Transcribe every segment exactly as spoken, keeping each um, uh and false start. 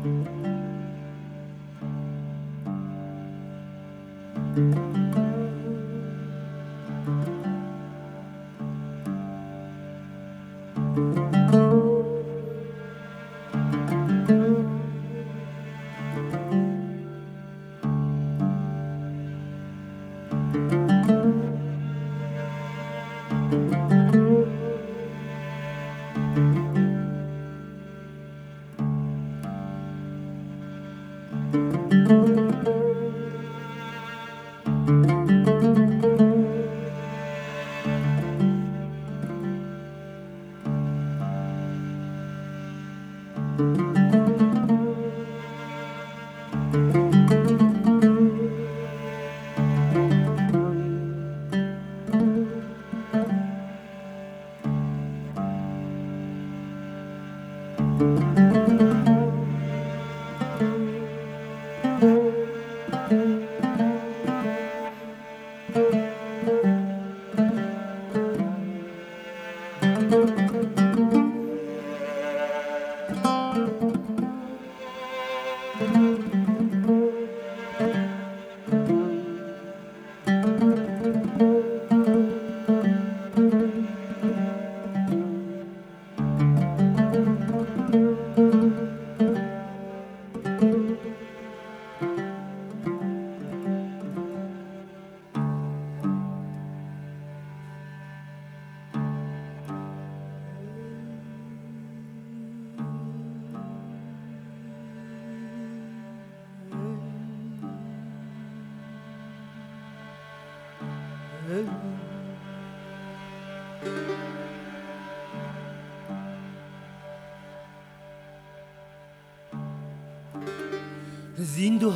زین دو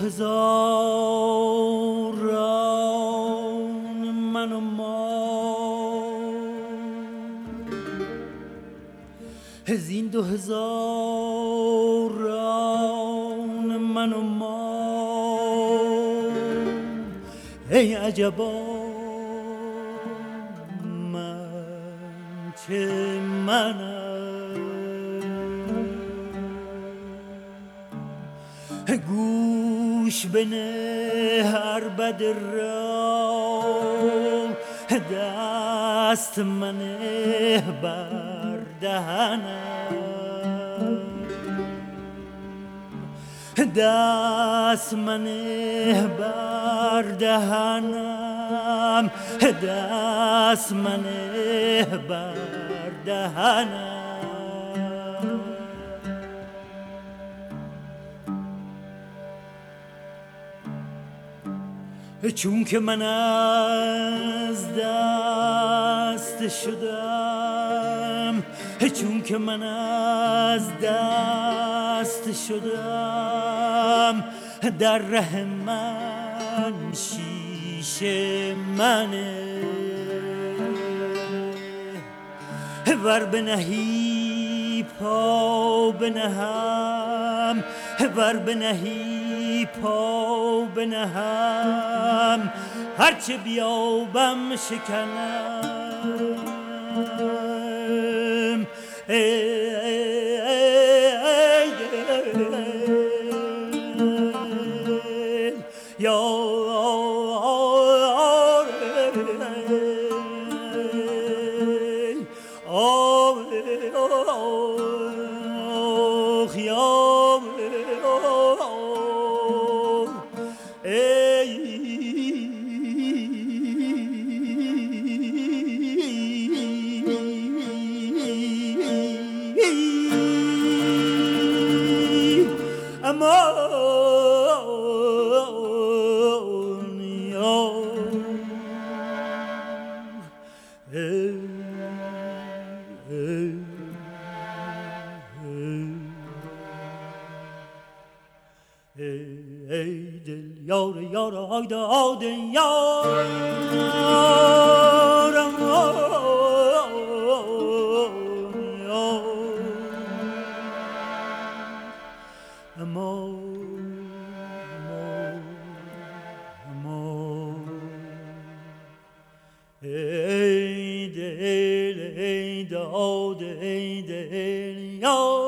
هزاران من و ما، زین دو هزاران من و ما، ای عجبا من چه منم، گوش بنه عربد را، دست منه بر دهنم، دست منه بر دهنم، دست منه بر دهنم. چون که من از دست شدم، چون که من از دست شدم، در ره من شیشه منه، ور بنهی پا بنهم، ور بنهی پا بنهم، هرچه بیابم شکنم. یا ای دل یار یار آیده آده یارم، اما اما ای دل ای داد ای دل یار